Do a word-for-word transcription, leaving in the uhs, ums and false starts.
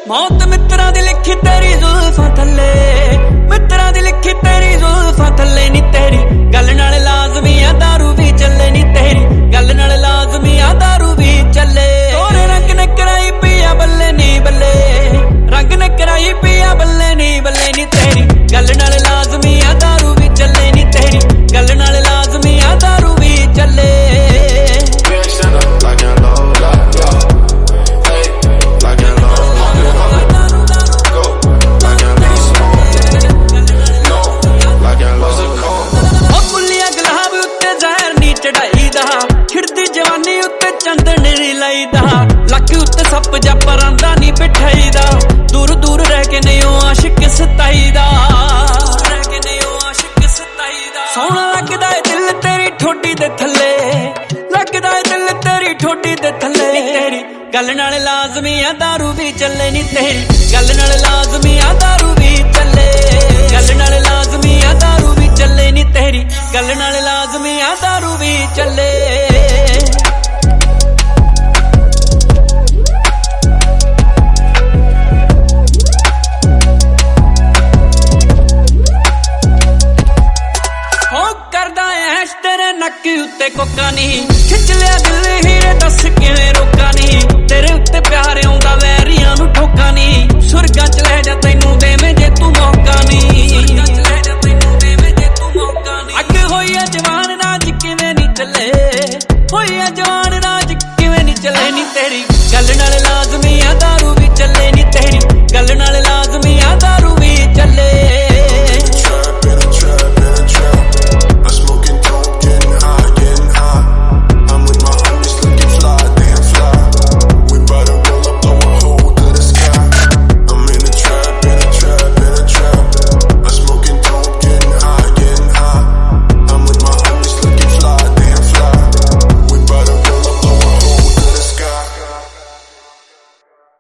मौत मित्रां दी लिखी तेरी जुल्फां थल्ले, मित्रां दी लिखी तेरी जुल्फां थल्ले नी तेरी गल नाल लाजमी आ दारू भी चले नी तेरी गल नाल लाजमी आ दारू भी चले। तोरे रंग ने कराई पिया बल्ले नी बल्ले, रंग ने कराई पिया बल्ले नी बल्ले नी तेरी गल नाल लाजमी आ दारू भी चले नी तेरी गल नाल लाजमी आ दारू भी चले। खिड़दी जवानी उत्ते चंदन नी लाईदा, लक उत्ते सप जा परांदा नी बिठाईदा, दूर दूर रह के नहीं ओ आशिक सताईदा, रह के नहीं ओ आशिक सताईदा। सोहना लगदा है दिल तेरी ठोडी दे थल्ले, लगदा है दिल तेरी ठोडी दे थल्ले तेरी गल नाल लाजमी आ दारू भी चले नी तेरी गल नाल लाजमी आ दारू भी चले गल नाल लाजमी आ दारू भी चले नी तेरी गल नाल लाजमी आ दारू भी चले। तेरे नक उत्ते कोका नी खिच लिया दिल हीरे दस किवें रोका नी तेरे उत्ते प्यार आउंदा वैरियां नू ठोका नी सुरगां च ले जा तैनू दे